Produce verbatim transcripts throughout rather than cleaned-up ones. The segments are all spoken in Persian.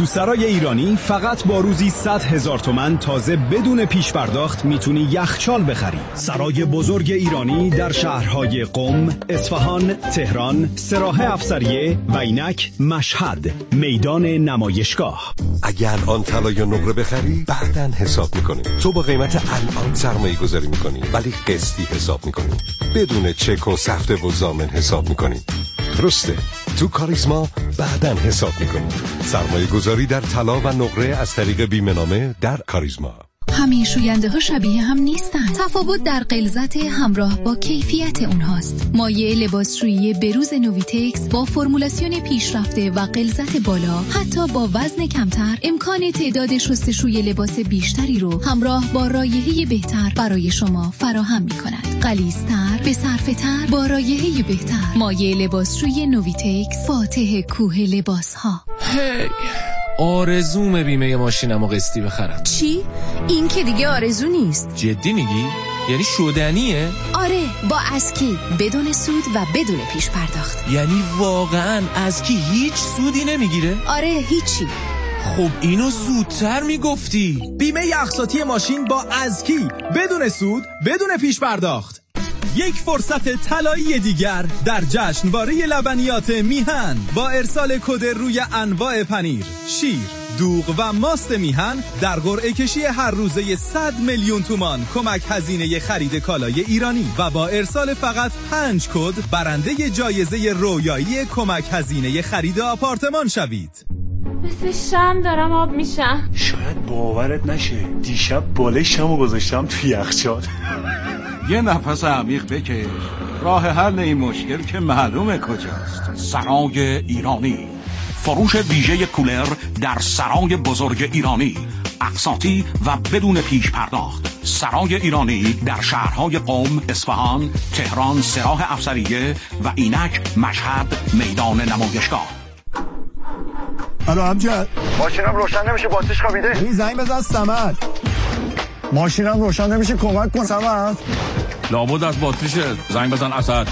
تو سرای ایرانی فقط با روزی صد هزار تومن تازه بدون پیش پرداخت میتونی یخچال بخری. سرای بزرگ ایرانی در شهرهای قم، اصفهان، تهران، سراح افسریه و اینک مشهد، میدان نمایشگاه. اگر آن طلا یا نقره بخری بعداً حساب میکنیم. تو با قیمت الان سرمایه گذاری میکنی ولی قسطی حساب میکنی، بدون چک و سفته و ضامن حساب میکنی. درسته، تو کاریزما بعداً حساب میکنیم. سرمایه گذاری در طلا و نقره از طریق بیمه نامه در کاریزما. همه شوینده ها شبیه هم نیستن. تفاوت در غلظت همراه با کیفیت اونهاست. مایع لباسشویی بروز نویتکس با فرمولاسیون پیشرفته و غلظت بالا، حتی با وزن کمتر، امکان تعداد شستشوی لباس بیشتری رو همراه با رایحه بهتر برای شما فراهم می‌کند. غلیظ‌تر، به صرفه‌تر، با رایحه بهتر. مایع لباسشویی نویتکس، فاتح کوه لباس‌ها. هی آرزوم بیمه ماشینمو قسطی بخرم. چی؟ این که دیگه آرزو نیست. جدی میگی؟ یعنی شدنیه؟ آره، با اسکی، بدون سود و بدون پیش پرداخت. یعنی واقعا اسکی هیچ سودی نمیگیره؟ آره، هیچی. خب اینو زودتر میگفتی. بیمه اقساطی ماشین با اسکی، بدون سود، بدون پیش پرداخت. یک فرصت طلایی دیگر در جشنواره لبنیات میهن با ارسال کد روی انواع پنیر، شیر، دوغ و ماست میهن در قرعه کشی هر روزه صد میلیون تومان کمک هزینه خرید کالای ایرانی و با ارسال فقط پنج کد برنده جایزه رویایی کمک هزینه خرید آپارتمان شوید. مثل شم دارم آب میشم. شاید باورت نشه دیشب بالشمو گذاشتم توی یخچال. یه نفس عمیق بکش، راه حل این مشکل که معلومه کجاست. سرای ایرانی، فروش ویژه کولر در سرای بزرگ ایرانی، اقساطی و بدون پیش پرداخت. سرای ایرانی در شهرهای قم، اصفهان، تهران، سراح افسریه و اینک مشهد، میدان نمایشگاه. الو امجد، ماشینم روشن نمیشه، باتریش خوابیده. این زنگ بزن صمد. ماشینم روشن نمیشه، کمک کن صمد. لابد از باتریشه، زنگ بزن اسد.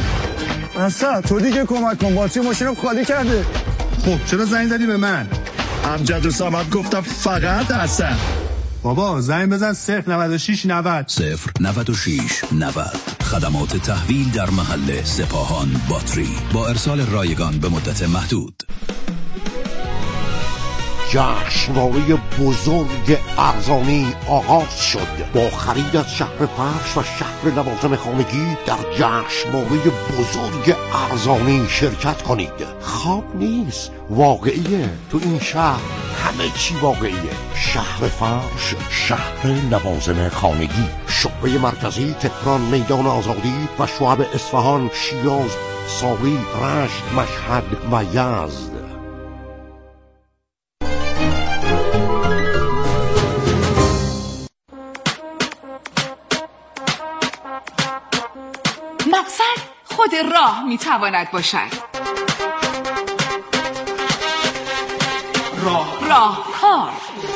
اسد تو دیگه کمک کن، باتری ماشینم خالی کرده. خب چرا زنگ زدی به من؟ امجد و صمد گفتم فقط اسد. بابا زنگ بزن صفر نود و شش نود صفر نود و شش نود. خدمات تحویل در محل سپاهان باتری با ارسال رایگان به مدت محدود. جشنواره بزرگ ارزانی آغاز شد. با خرید از شهر فرش و شهر لوازم خانگی در جشنواره بزرگ ارزانی شرکت کنید. خواب نیست، واقعیه. تو این شهر همه چی واقعیه. شهر فرش، شهر لوازم خانگی، شعبه مرکزی تهران، میدان آزادی و شعب اصفهان، شیراز، ساری، رشت، مشهد و یزد. مقصد خود راه میتواند باشد. راه راهکار.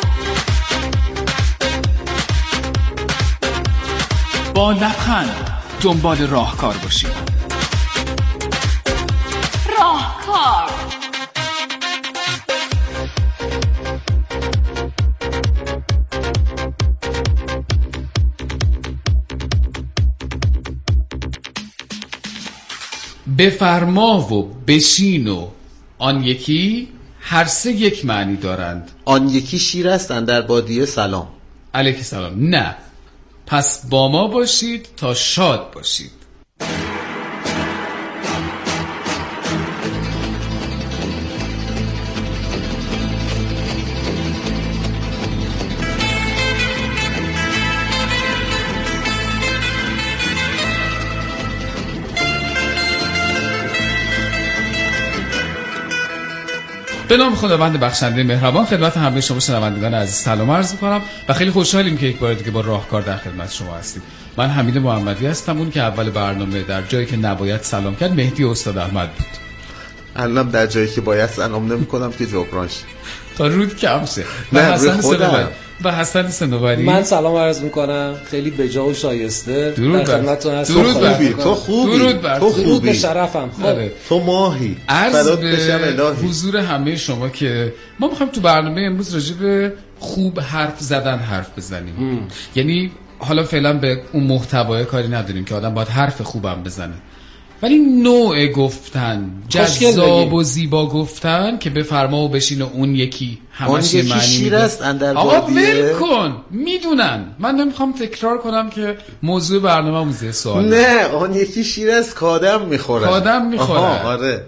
با لبخند دنبال راهکار باشید. راهکار. بفرما و بشین و آن یکی هر سه یک معنی دارند. آن یکی شیر است اندر بادیه سلام. علیک سلام. نه، پس با ما باشید تا شاد باشید. به نام خداوند بخشنده مهربان خدمت همه شما شنوندگان عزیز سلام عرض می‌کنم و خیلی خوشحالیم که یک بار دیگه با راهکار در خدمت شما هستیم. من حمید محمدی هستم، اون که اول برنامه در جایی که نباید سلام کرد مهدی استاد احمد بود. الان در جایی که باید سلام نمی‌کنم که جبرانش تا رود کم شه. نه روی خودم و حسن صنوبری. من سلام عرض میکنم، خیلی بجا و شایسته در خدمتتون هستم. درود بر تو، خوبی درود بر تو، خوبی درود به شرفم. خب تو ماهی. عرض به حضور همه شما که ما میخوایم تو برنامه امروز راجع به خوب حرف زدن حرف بزنیم. ام. یعنی حالا فعلا به اون محتوای کاری نداریم که آدم باید حرف خوبم بزنه، ولی نوع گفتن، جذاب و زیبا گفتن که بفرما و بشین و اون یکی همش یه معنی میده. آقا ول کن، میدونن. من نمیخوام تکرار کنم که موضوع برنامه موزه سوال. نه اون یکی شیر است کادم میخوره. کادم میخوره. آره.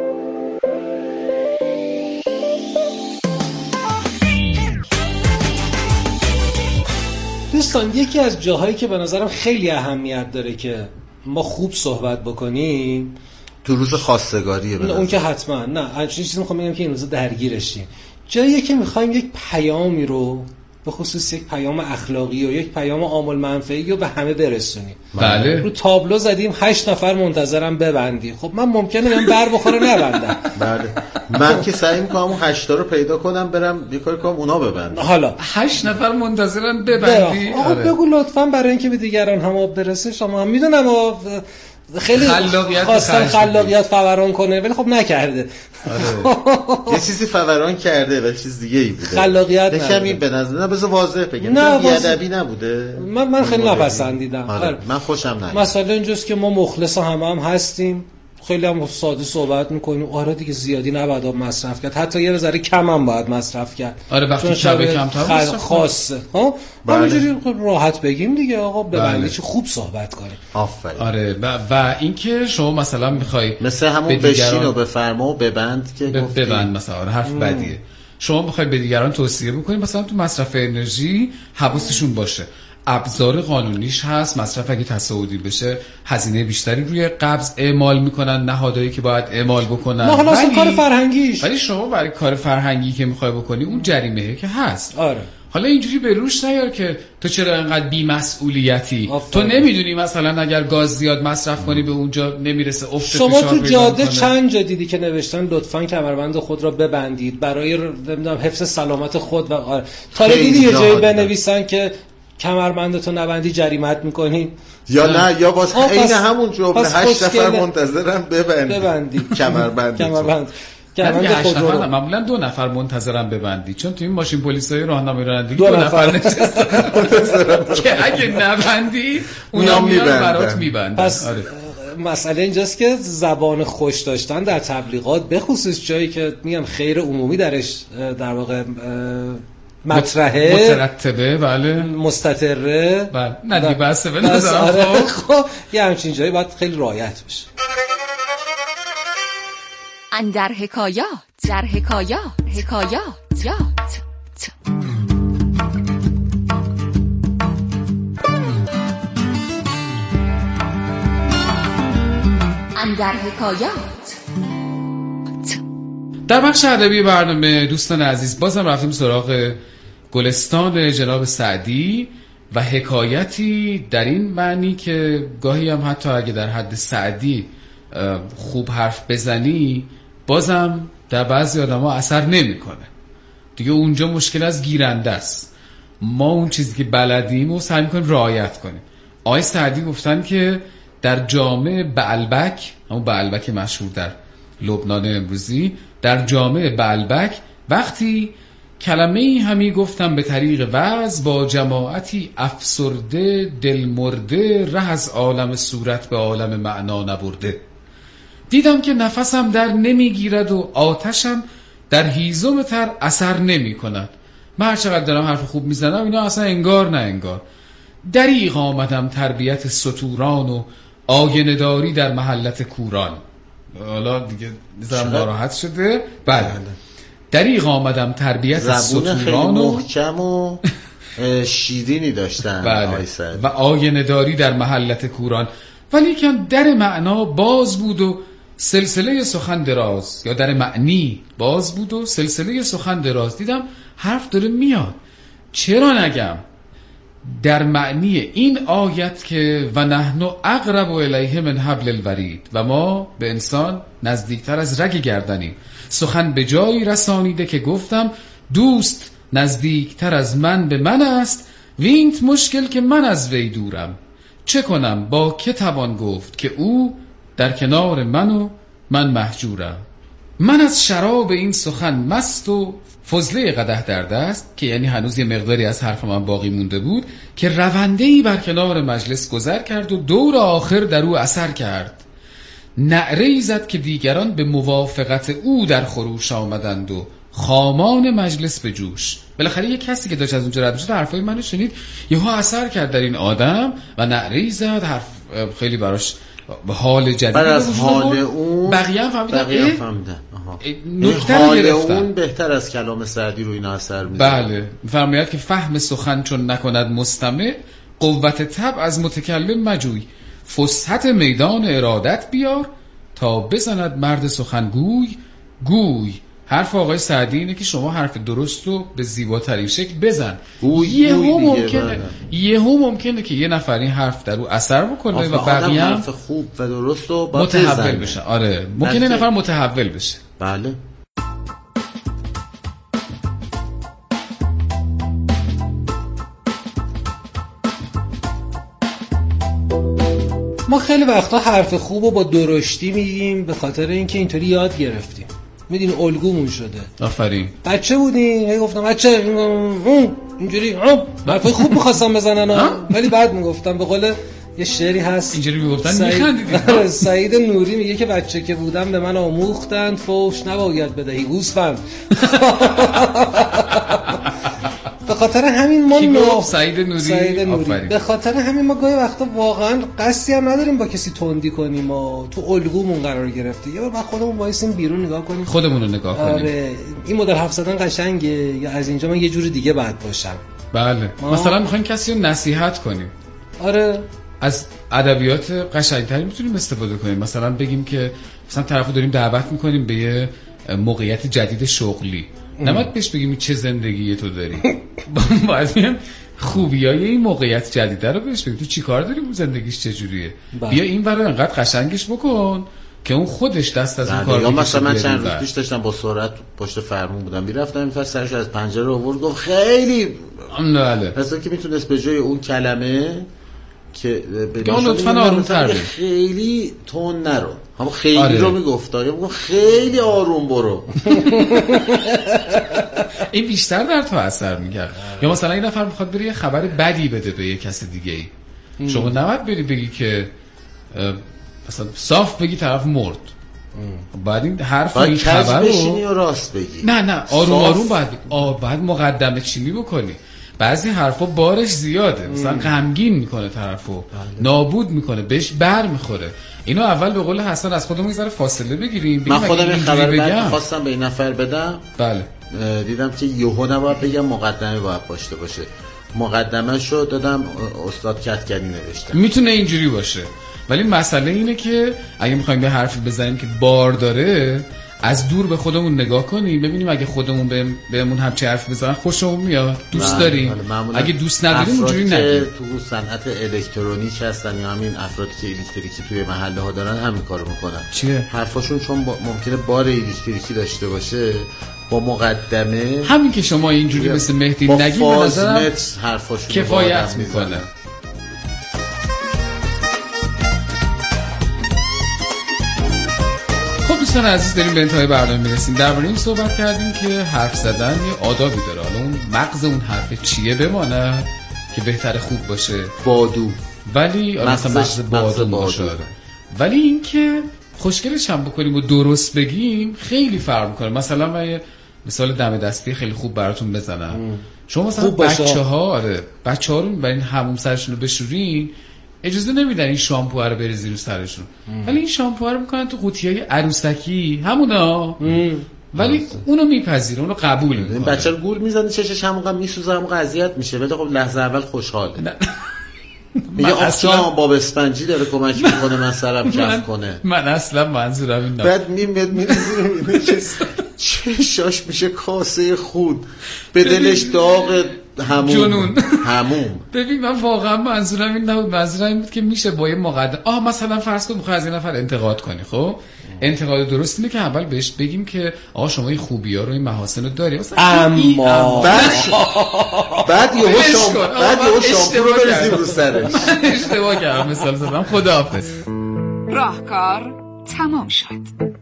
دوستان یکی از جاهایی که به نظرم خیلی اهمیت داره که ما خوب صحبت بکنیم تو روز خواستگاریه. نه اون که حتما نه، همچین چیزی میخوام بگم که این روزا درگیرشیم. جاییه که میخوایم یک پیامی رو، به خصوص یک پیام اخلاقی و یک پیام عامل منفعی رو به همه برسونیم. بله. رو تابلو زدیم هشت نفر منتظرم ببندی. خب من ممکنه من بر بخوره نبندم. بله. من که سعی میکنم اون هشت تا رو پیدا کنم برم بیکار کنم اونا ببندن. حالا هشت نفر منتظرن ببندی. آقا آره. بگو لطفاً برای اینکه به دیگران هم برسه. شما هم میدونم خیلی خواستم خلاقیت فوران کنه ولی خب نکرده. آره. یه چیزی فوران کرده ولی چیز دیگه ای بوده. خلاقیت نه کمی به نظر نه بذار واضح بگم. نه بی‌ادبی نبوده. من من خیلی نپسندیدم. آره. من خوشم نیومد. مثلا اینجاست که ما مخلص همه هم هستیم، خیلی هم ساده صحبت میکنیم. آره دیگه زیادی نباید مصرف کرد، حتی یه ذره کم هم باید مصرف کرد. آره وقتی کم کمتر مصرف خاصه ها همینجوری راحت بگیم دیگه آقا ببندی چه خوب صحبت کنیم. آفرین. آره و, و اینکه شما مثلا میخوای مثل همون بشین و بفرما و ببند که گفتی ببند مثلا حرف ام. بدیه. شما میخوای به دیگران توصیه بکنید مثلا تو مصرف انرژی حواسشون باشه، ابزار قانونیش هست، مصرف اگه تصاعدی بشه هزینه بیشتری روی قبض اعمال میکنن نهادهایی که باید اعمال بکنن. ما حالا کار فرهنگیش، ولی شما برای کار فرهنگی که میخوای بکنی اون جریمه‌ای که هست. آره. حالا اینجوری به روش نیار که تو چرا اینقدر بی‌مسئولیتی. تو نمیدونی مثلا اگر گاز زیاد مصرف کنی به اونجا نمیرسه افت فشار. شما تو جاده چند جا دیدی که نوشتن لطفاً کمربند خود را ببندید برای نمیدونم حفظ سلامت خود و آره. تا دیدی یه جایی بنویسن که کمربندتو نبندی جریمت میکنی یا نه یا باز عین همون جمله هشت نفر منتظرم ببندی ببندی کمربند کمربند کمربند هشت نفر معمولا دو نفر منتظرم ببندی، چون تو این ماشین پلیسای راهنمایی رانندگی دو, دو نفر نشستن که اگه نبندی اونا میان برات میبندن. پس آره. مسئله اینجاست که زبان خوش داشتن در تبلیغات به خصوص جایی که میگم خیر عمومی درش در واقع مطرحه مترتبه بله مستتره بله ندی بسه به نظرم. خب یه همچین جایی باید خیلی رعایت بشه. اندر حکایات در حکایات حکایات یات اندر حکایات. در بخش ادبی برنامه دوستان عزیز بازم رفتیم سراغ گلستان جناب سعدی و حکایتی در این معنی که گاهی هم حتی اگه در حد سعدی خوب حرف بزنی بازم در بعضی آدم‌ها اثر نمی‌کنه دیگه. اونجا مشکل از گیرنده است. ما اون چیزی که بلدیم و سعی می‌کنیم رعایت کنیم. آقای سعدی گفتن که در جامعه بعلبک، همون بعلبک مشهور در لبنان امروزی، در جامعه بعلبک وقتی کلمه‌ای همی گفتم به طریق وعظ با جماعتی افسرده دلمرده ره از عالم صورت به عالم معنا نبرده، دیدم که نفسم در نمیگیرد و آتشم در هیزم تر اثر نمی کند. من هر چقدر دارم حرف خوب میزنم اینا اصلا انگار نه انگار. دریغ آمدم تربیت ستوران و آینه داری در محلت کوران. حالا دیگه نظرم ناراحت شده. بله دریغ آمدم تربیت ستوران و محکم و شیرینی داشتن. بله. و آینه داری در محلت کوران، ولی کن در معنا باز بود و سلسله سخن دراز، یا در معنی باز بود و سلسله سخن دراز. دیدم حرف داره میاد، چرا نگم در معنی این آیت که و نحن اقرب الیه من حبل الورید، و ما به انسان نزدیکتر از رگ گردنیم. سخن به جایی رسانیده که گفتم دوست نزدیکتر از من به من است، وینت مشکل که من از وی دورم. چه کنم با که توان گفت که او در کنار من و من محجورم. من از شراب این سخن مست و فضله قدح در دست، که یعنی هنوز یه مقداری از حرف من باقی مونده بود، که رونده‌ای بر کنار مجلس گذر کرد و دور آخر در او اثر کرد. نعره‌ای زد که دیگران به موافقت او در خروش آمدند و خامان مجلس به جوش. بالاخره یه کسی که داشت از اونجا رد می‌شد حرفای منو شنید، یهو اثر کرد در این آدم و نعره‌ای زد، حرف خیلی براش به حال جدید بعد از حال اون بقیه هم فهمیدن بقیه هم فهمیدن نکته رو حال گرفتن. اون بهتر از کلام سعدی رو این اثر می‌زنه. بله، فرماید که فهم سخن چون نکند مستمع، قوت طبع از متکلم مجوی. فسحت میدان ارادت بیار، تا بزند مرد سخنگوی گوی. حرف آقای سعدی اینه که شما حرف درست رو به زیباترین شکل بزن. یه هم ممکنه یه هم ممکنه که یه نفر این حرف در رو اثر بکنه و بقیه حرف خوب و درست رو متحول بشه. آره ممکنه نفر متحول بشه. بله. ما خیلی وقتا حرف خوب رو با درشتی میگیم به خاطر اینکه اینطوری یاد گرفتیم. میدونی الگومون شده. آفرین. بچه بودیم هی گفتم بچه اینجوری حرفای خوب می‌خواستم بزنن ولی بعد میگفتم به قول یه شعری هست اینجوری میگفتن میخندیدید. سعید نوری میگه که بچه که بودم به من آموختند فوش نباید بدهی گوسفند. به خاطر همین ما نو... سعید نوری, سعید نوری. به خاطر همین ما گاهی وقتا واقعا قصدی هم نداریم با کسی تندی کنیم و تو الگومون قرار گرفته. یه بار بعد خودمون وایسیم بیرون نگاه کنیم، خودمون رو نگاه کنیم. آره این مدل حرف زدن قشنگه یا از اینجا من یه جور دیگه بعد باشم. بله ما... مثلا میخوایم کسی رو نصیحت کنیم. آره از ادبیات قشنگتری میتونیم استفاده کنیم. مثلا بگیم که مثلا طرفو داریم دعوت میکنیم به یه موقعیت جدید شغلی، نمید بهش بگیم چه زندگی تو داری. باید بگیم خوبیای این موقعیت جدیده رو بهش بگیم تو چی کار داری، اون زندگیش چجوریه. بیا این برای انقدر قشنگش بکن که اون خودش دست از اون کار بکشه. یا مثلا من چند روز پیش داشتم با سرعت پشت فرمون بودم میرفتم این فر سرش از پنجره آورد گفت خیلی بله مثلا که میتونست به جای اون کلمه که به لطفاً آروم‌تر بگو، خیلی تون نرو، هم خیلی آره. رو میگفت یا میگم خیلی آروم برو. این بیشتر در تو اثر میکرد. یا مثلا این نفر میخواد بری یه خبر بدی بده به یه کس دیگه ای، شما نباید بری بگی که مثلا صاف بگی طرف مرد. بعد این حرف این خبر رو بشینی و راست بگی. نه نه آروم آروم باید بگی. آه بعد مقدمه چینی بکنی. بعضی حرفا بارش زیاده، مثلا غمگین میکنه طرفو، نابود میکنه، بهش بر میخوره. اینو اول به قول حسن از خودمون یه ذره فاصله بگیریم. من خودم این خبر بعد خواستم به این نفر بدم، بله دیدم که یهو نباید بگم، مقدمه باید داشته باشه. مقدمه شو دادم استاد کتکنی نوشتم. میتونه اینجوری باشه، ولی مسئله اینه که اگه میخوایم به حرفی بزنیم که بار داره، از دور به خودمون نگاه کنیم ببینیم اگه خودمون بهمون همچه حرف بزنن خوشمون میاد، دوست داریم. اگه دوست نداریم اونجوری نگیم. تو صنعت الکترونیک هستن یا همین افرادی که الکتریکی توی محله ها دارن همین کارو میکنن. چیه؟ حرفاشون چون با... ممکنه بار الکتریکی داشته باشه، با مقدمه همین که شما اینجوری مثل مهدی نگیم به نظرم حرفاشون کفایت میکنه. دوستان عزیز داریم به انتهای برنامه میرسیم. درباره این صحبت کردیم که حرف زدن یه آدابی داره، حالا اون مغز اون حرف چیه بماند که بهتر خوب باشه، بادو، ولی مثلا مغز بادو باشه. ولی این که خوشگلش هم بکنیم و درست بگیم خیلی فرق میکنه. مثلا من یه مثال دم دستی خیلی خوب براتون بزنم. شما مثلا بچه‌ها آره بچه‌ها رو میبرین حموم سرشون رو بشورین، اجازه نمیدن این شامپو رو بریزی رو سرشون، ولی این شامپو رو میکنن تو قوطیای عروسکی همونا، ولی اونو میپذیره، اونو قبول میکنه. این بچه رو گول میزنه چشش همونقدر میسوزه، همونقدر اذیت میشه، ولی خب لحظه اول خوشحاله. میگه اصلا باب اسفنجی داره کمک میکنه من سرم کف کنه. من اصلا منظورم این نه. بعد میاد میریزه میبینه که چشاش میشه کاسه خود، به دلش داغ هموم جنون هموم. ببین من واقعا منظورم این نبود، منظورم این بود که میشه با یه مقدمه آه مثلا فرض کن میخوای از این نفر انتقاد کنی، خب انتقاد درست اینه که اول بهش بگیم که آقا شما این خوبی‌ها رو این محاسن رو داری، اما بعد بعد یهو شام بعد یهو شامپو رو بریزیم رو سرش. اشتباه کردم مثال زدم. خداحافظ. راهکار تمام شد.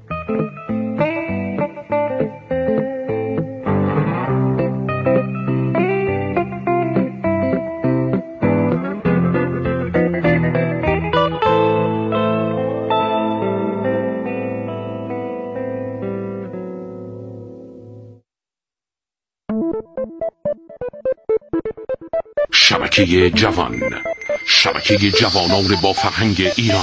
شبکه جوان، شبکه جوانان با فرهنگ ایران.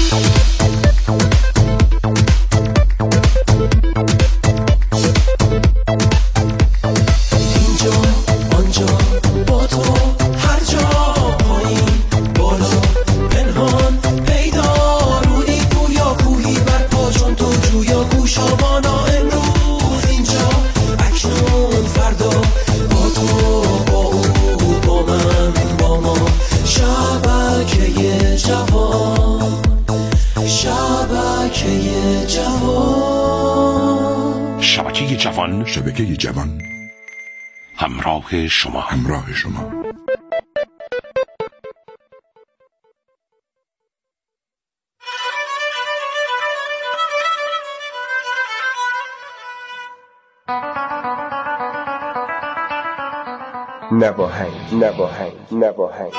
اینجا آنجا با تو هر جا، پایین بالا پنهان پیدا، رودی گویا کوهی بر پا چون تو جویا گوشابانا، امروز اینجا اکنون فردا، با تو با او با من با ما، شبکه جوان، شبکه جوان، شبکه جوان، شبکه جوان، همراه شما، همراه شما. نواهنگ نواهنگ نواهنگ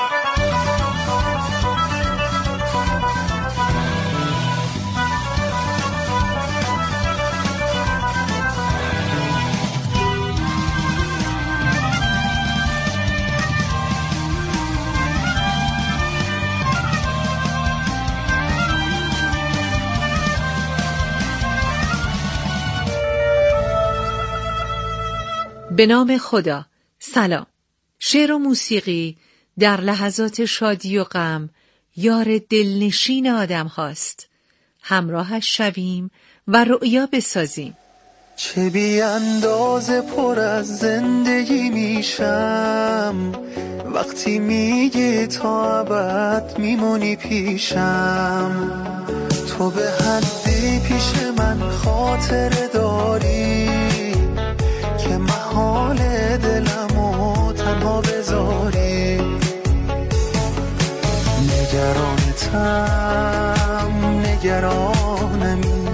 به نام خدا. سلام. شعر و موسیقی در لحظات شادی و غم یار دلنشین آدم هاست. همراهش شویم و رؤیا بسازیم. چه بی اندازه پر از زندگی میشم وقتی میگی تا ابد میمونی پیشم، تو به حدی پیش من خاطره داری که محال دلمو تنها بذاری. نگرانتم نگرانمی،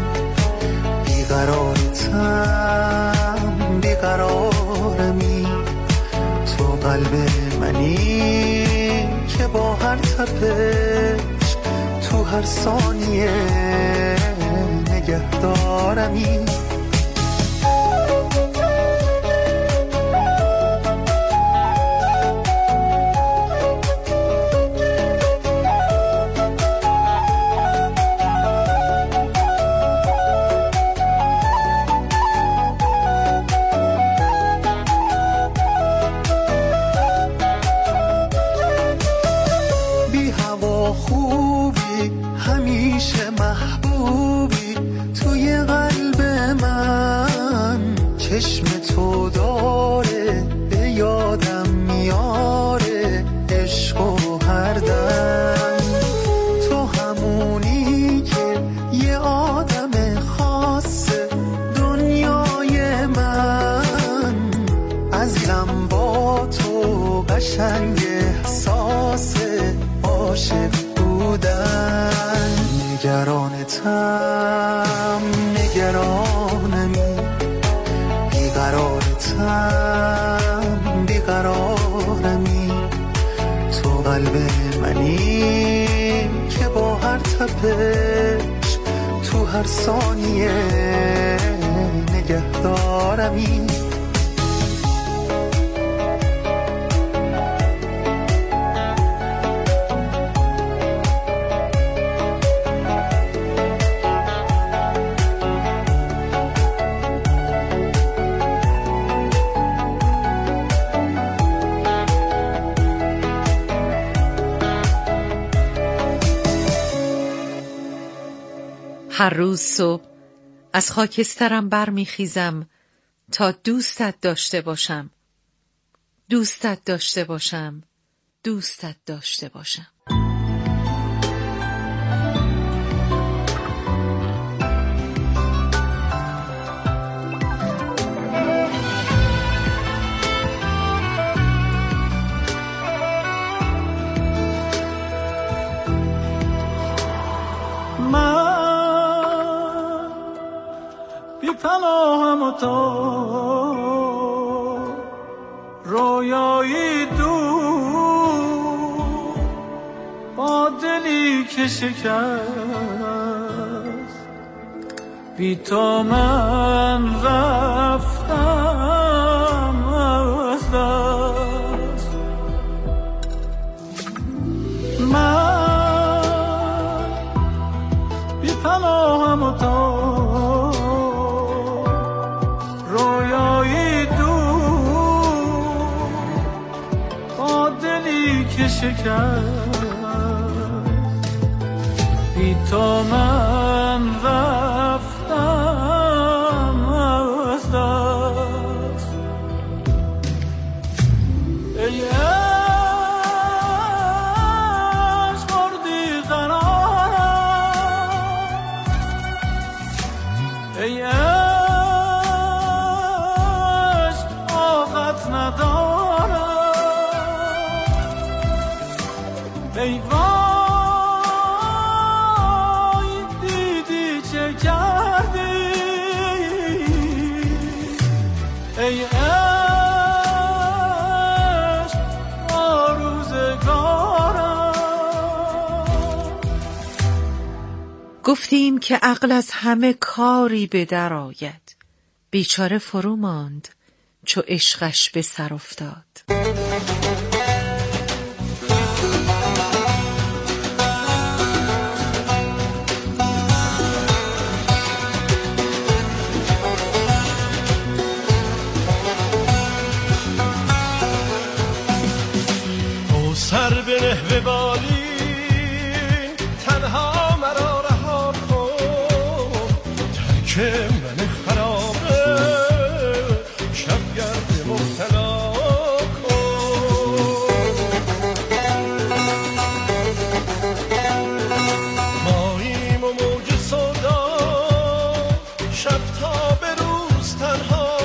بیقرارتم بیقرارمی، تو قلب منی که با هر تپش تو هر ثانیه نگهدارمی. چشم تو داره به یادم میاره عشق و هر دم، تو همونی که یه آدم خاصه دنیای من، ازم با تو قشنگ احساس عاشق بودن. نگرانتم نگرانمی، بیقرارتم بیقرارمی، تو قلب منی که با هر تپش تو هر ثانیه نگهدارمی. هر روز صبح از خاکسترم برمیخیزم تا دوستت داشته باشم، دوستت داشته باشم، دوستت داشته باشم. و تو رویایی دور با دلی که شکست بی تو من رفتم از دست من بی پناهم و تو رویایی دور با دلی که شکست بی تو من رفتم از دست ای عشق بردی قرارم ای عشق طاقت ندارم ای ای عشق با روزگارم. گفتیم که عقل از همه کاری به در آید، بیچاره فرو ماند چو عشقش به سر افتاد. سر بنه به بالین تنها مرا رها کن، ترک من خرابه شبگرد مبتلا کن. ماییم و موج سودا شب تا به روز تنها،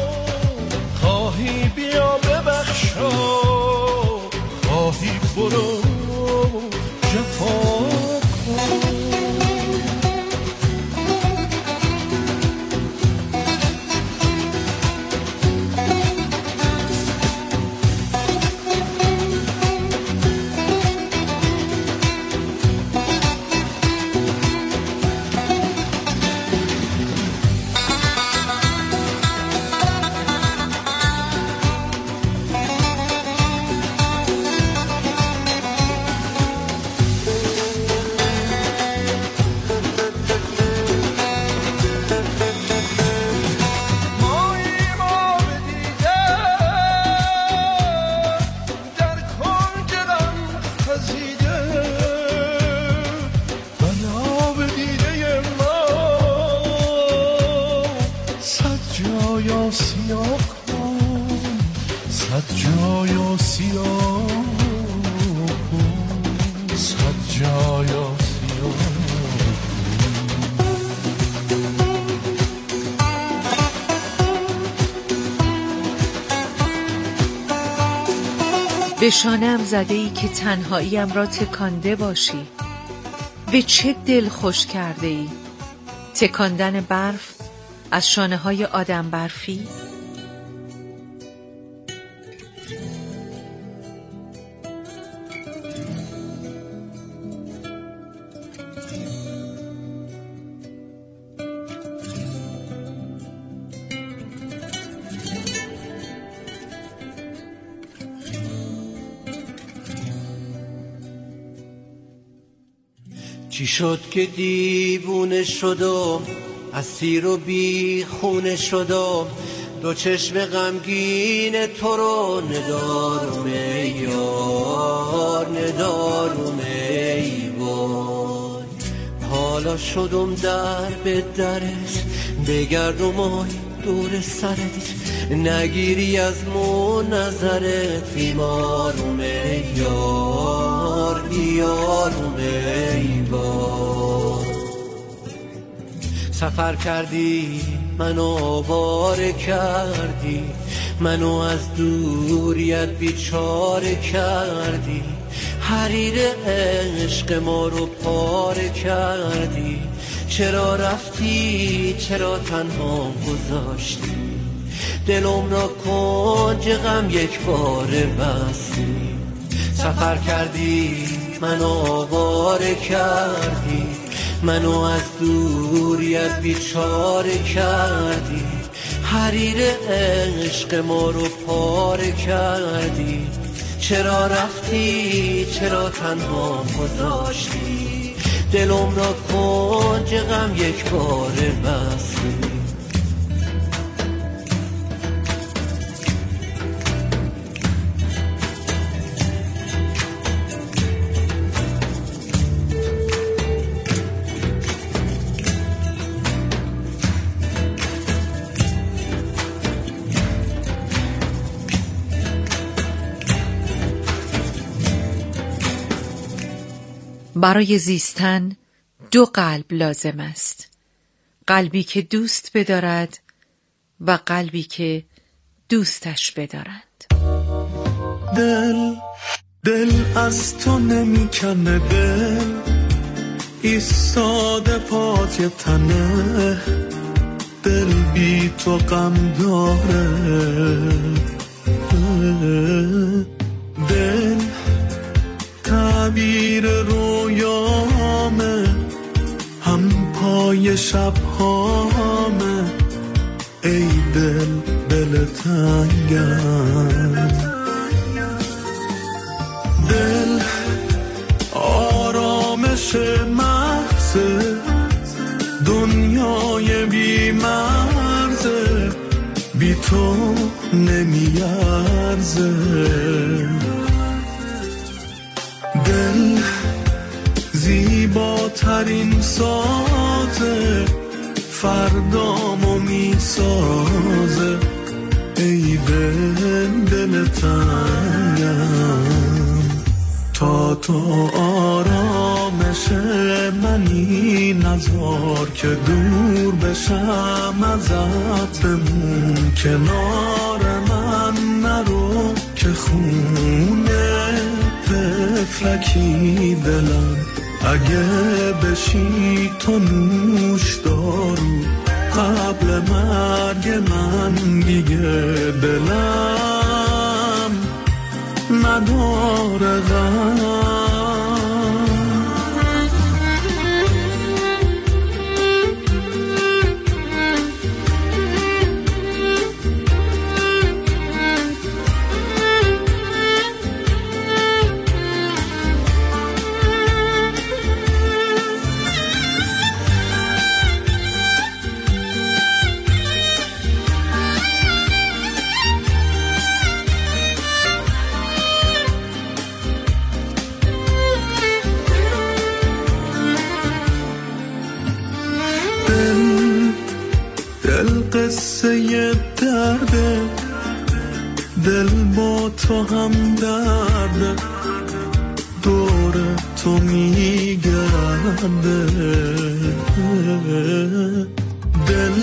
خواهی بیا ببخشا خواهی برو جفا کن. به شانه‌ام زده ای که تنهاییم را تکانده باشی، به چه دل خوش کرده ای تکاندن برف از شانه های آدم برفی. چی شد که دیوونه شدم، اسیر و بی خونه شدم، دو چشم غمگین تو رو ندارم ای یار، ندارم ای وای. حالا شدم در به درت، بگردم آی دور سرت، نگیری از مو نظرت، بیمارم ای یار، بیارم ای وای. سفر کردی منو آواره کردی، منو از دوریت بیچاره کردی، حریر عشق ما رو پاره کردی، چرا رفتی چرا تنها گذاشتی دلم را کنج غم یک باره بستی سفر کردی منو آواره کردی منو از دوریت بیچاره کردی حریر عشق ما رو پاره کردی چرا رفتی چرا تنها گذاشتی دلم را کنج غم یک باره بستی برای زیستن دو قلب لازم است. قلبی که دوست بدارد و قلبی که دوستش بدارند. دل دل از تو نمیکنه دل ایستاده پات تنه دل بی تو غم داره دل تعبیر رویامه هم پای شبهامه ای دل دل تنگم دل آرامش محض دنیای بی مرزه بی تو نمیارزه دل زیباترین سازه فردامو میسازه ای دل دل تنگم تا تو آرامش منی نذار که دور بشم ازت بمون کنار من نرو که خونه طفلکی دلم اگه بشی تو نوش دارو قبل مرگ من دیگه دلم نداره غم قصه درده دل با تو هم درده دور تو میگرده دل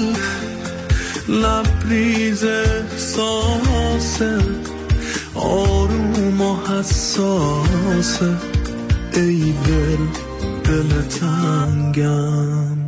لبریز احساسه آروم و حساسه ای دل دل تنگم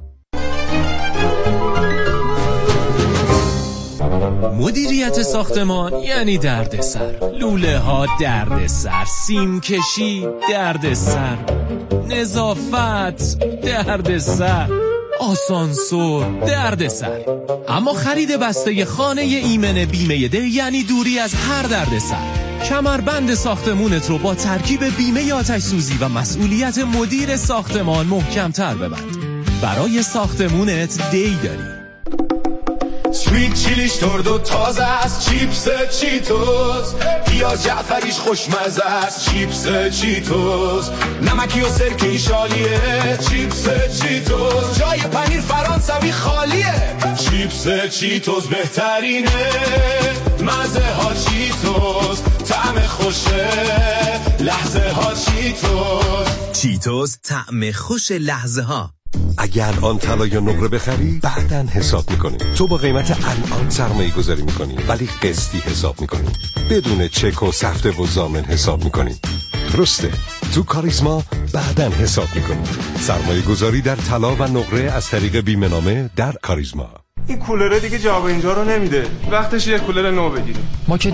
مدیریت ساختمان یعنی دردسر، لوله ها دردسر، سیم کشی دردسر، نظافت دردسر، آسانسور دردسر. اما خرید بسته خانه ایمن بیمه ده یعنی دوری از هر دردسر. کمربند ساختمونت رو با ترکیب بیمه آتش سوزی و مسئولیت مدیر ساختمان محکم تر ببند. برای ساختمونت دی داری. سویت چیلیش ترد و تازه است، چیپس چیتوس، پیاز جعفریش خوشمزه است، چیپس چیتوس، نمکی و سرکه‌ای شالیه، چیپس چیتوس، جای پنیر فرانسوی خالیه، چیپس چیتوس بهترینه، مزه ها چیتوس، طعم خوشه، لحظه ها چیتوس، چیتوس طعم خوش لحظه ها. اگر آن طلا یا نقره بخری بعداً حساب میکنیم. تو با قیمت الان سرمایه گذاری میکنی ولی قسطی حساب میکنی، بدون چک و سفته و ضامن حساب میکنی. درسته، تو کاریزما بعدن حساب میکنیم. سرمایه گذاری در طلا و نقره از طریق بیمه نامه در کاریزما. این کولره دیگه جواب اینجا رو نمیده. وقتش یه کولر نو بگیریم. ما که